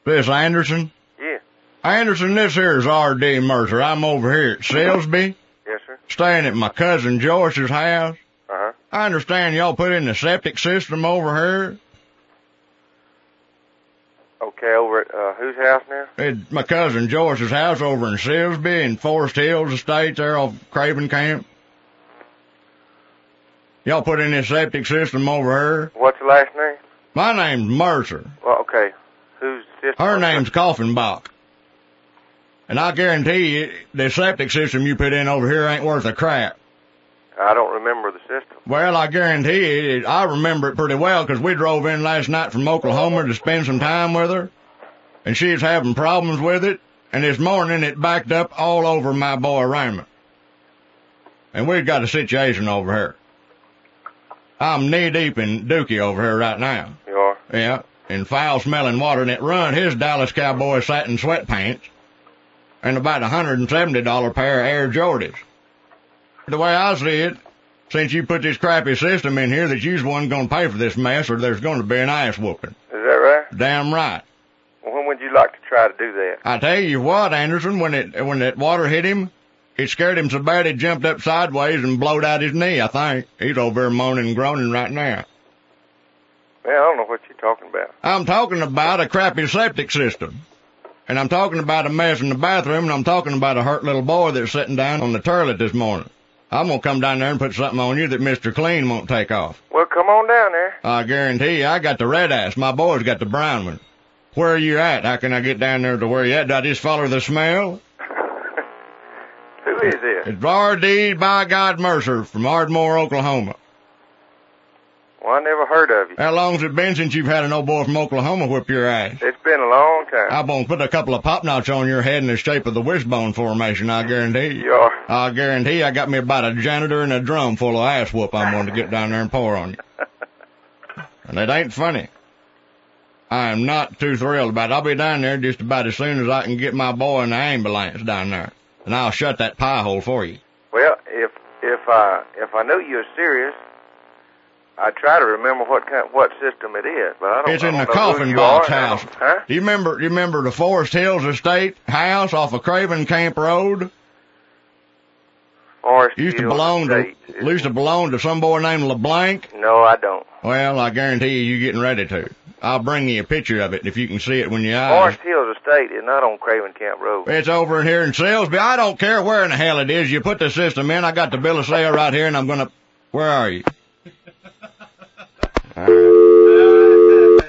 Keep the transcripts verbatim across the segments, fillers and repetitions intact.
This Anderson? Yeah. Anderson, this here is R D Mercer. I'm over here at Silsby. Yes, sir. Staying at my cousin Joyce's house. Uh-huh. I understand y'all put in the septic system over here. Okay, over at, uh, whose house now? At my cousin Joyce's house over in Silsby in Forest Hills Estate there off Craven Camp. Y'all put in this septic system over here. What's the last name? My name's Mercer. Well, okay. Whose sister? Her name's Coffenbach. And I guarantee you, the septic system you put in over here ain't worth a crap. I don't remember the system. Well, I guarantee you, I remember it pretty well because we drove in last night from Oklahoma to spend some time with her, and she was having problems with it, and this morning it backed up all over my boy Raymond. And we've got a situation over here. I'm knee-deep in Dookie over here right now. You are? Yeah, in foul-smelling water, and it run his Dallas Cowboy satin sweatpants and about a one hundred seventy dollars pair of Air Jordans. The way I see it, since you put this crappy system in here, that you's one going to pay for this mess, or there's going to be an ass whooping. Is that right? Damn right. Well, when would you like to try to do that? I tell you what, Anderson, when it when that water hit him, it scared him so bad he jumped up sideways and blowed out his knee, I think. He's over there moaning and groaning right now. Man, I don't know what you're talking about. I'm talking about a crappy septic system. And I'm talking about a mess in the bathroom, and I'm talking about a hurt little boy that's sitting down on the toilet this morning. I'm going to come down there and put something on you that Mister Clean won't take off. Well, come on down there. I guarantee you, I got the red ass. My boy's got the brown one. Where are you at? How can I get down there to where you at? Do I just follow the smell? Who is this? It's R D by God Mercer from Ardmore, Oklahoma. Well, I never heard of you. How long's it been since you've had an old boy from Oklahoma whip your ass? It's been a long time. I'm going to put a couple of pop knots on your head in the shape of the wishbone formation, I guarantee you. You are. I guarantee you I got me about a janitor and a drum full of ass whoop I'm going to get down there and pour on you. And it ain't funny. I am not too thrilled about it. I'll be down there just about as soon as I can get my boy in the ambulance down there. And I'll shut that pie hole for you. Well, if if I if I knew you were serious, I'd try to remember what kind, what system it is, but I don't. It's in I the don't know who coffin you box are, and I house. don't- Huh? Do you remember? Do you remember the Forest Hills Estate house off of Craven Camp Road? Forest Used to Hills belong to Estate. used to belong to some boy named LeBlanc. No, I don't. Well, I guarantee you, you're getting ready to. I'll bring you a picture of it if you can see it when you eyes. Forest Hills Estate is not on Craven Camp Road. It's over in here in Silsby. I don't care where in the hell it is. You put the system in. I got the bill of sale right here, and I'm gonna. Where are you? All right.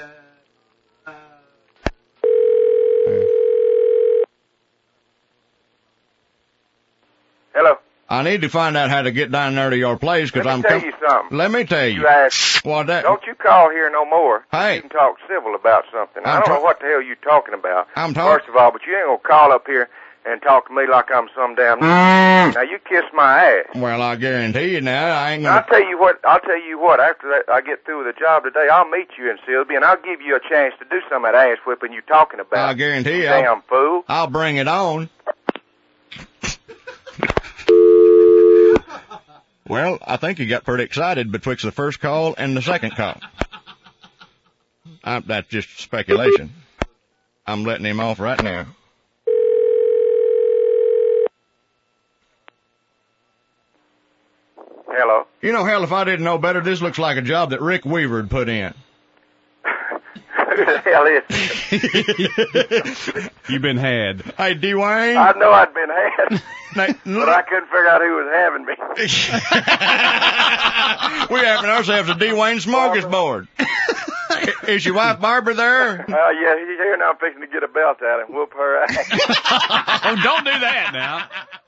Hello. I need to find out how to get down there to your place because Let I'm. me tell com- you something. Let me tell you. You asked. What that? Don't you call here no more. Hey. You can talk civil about something. I'm I don't tra- know what the hell you're talking about. I'm talking. First of all, but you ain't gonna call up here and talk to me like I'm some damn. Mm. Now you kiss my ass. Well, I guarantee you now, I ain't gonna. I'll tell you what. I'll tell you what. After that, I get through with the job today, I'll meet you in Silsby, and I'll give you a chance to do some of that ass whipping you talking about. I guarantee you. Damn I'll, fool. I'll bring it on. Well, I think you got pretty excited betwixt the first call and the second call. I, that's just speculation. I'm letting him off right now. Hello. You know, hell, if I didn't know better, this looks like a job that Rick Weaver had put in. Who the hell is this? You've been had. Hey, Dwayne. I know I'd been had, Now, but I couldn't figure out who was having me. We're having ourselves a Dwayne smorgasbord. Is your wife Barbara there? Uh, yeah, he's here now. I'm fixing to get a belt out and whoop her ass. Oh, don't do that now.